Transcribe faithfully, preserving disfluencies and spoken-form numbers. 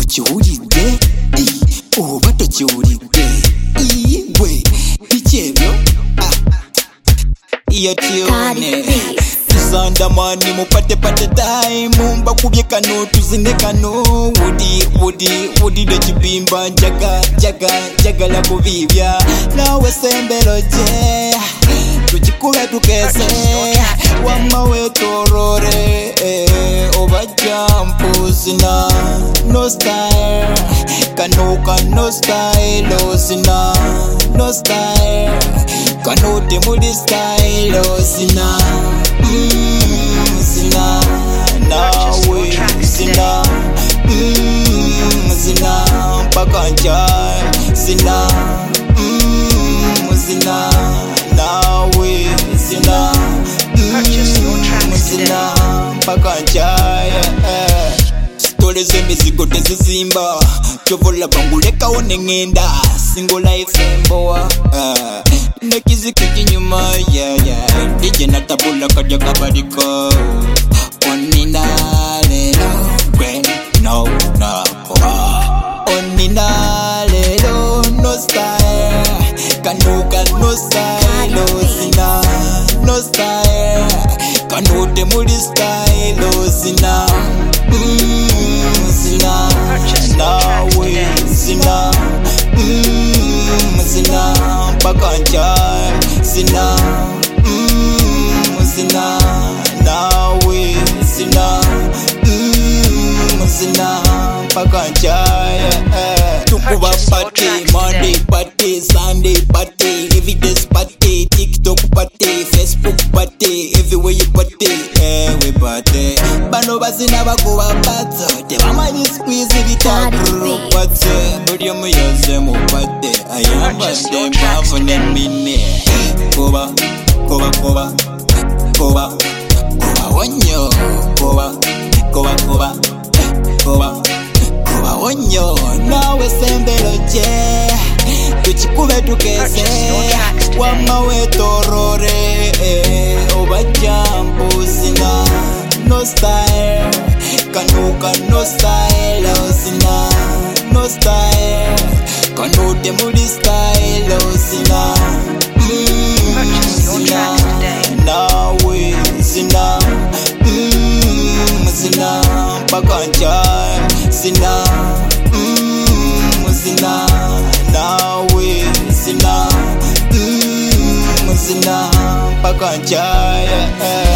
Okiwulidde oba tokiwulidde iwe bikyebyo iyo tyone Sandamani mupate pate time mbakubye kano tuzine kano Woody Woody Woody de kibimba njaga njaga njagala kubibya nawe sembero je tukikube tukese wama wetorore oba jampu zina no style kano kano style zina no style kano temuli style zina mm, zina nawe zina mm, zina mpaka njai zina mm, zina nawe zina mm, zina mpaka njai Stole z'emizigo tezizimba kyovola bangulekawo nengenda single life embowa uh, nekiziko kinyuma yeah, yeah. Dije natabula kadya kabariko onina lelo gwe no no uh. Onina lelo no style kanuka no style zina no style kanute muli style zina mm, zina nawe zina mm, zina mpaka njai zina mm, zina nawe zina mm, zina mpaka njai tukuba party Monday party Sunday party everyday's party TikTok party Facebook party everywhere you party every party bano bazina bakuba party tebamanyi squeeze bitagro party buli omu yaze mu party ayambadde mpavu n'emmine koba koba koba koba koba wonyo koba koba koba koba koba wonyo nawe sembero je tukikube tukese wama wetorore oba jampu zina no style kanuka no style zina no style kanute muli style zina mm, zina nawe zina mm, zina mpaka njai zina mm, zina nawe zina mm, zina mpaka njai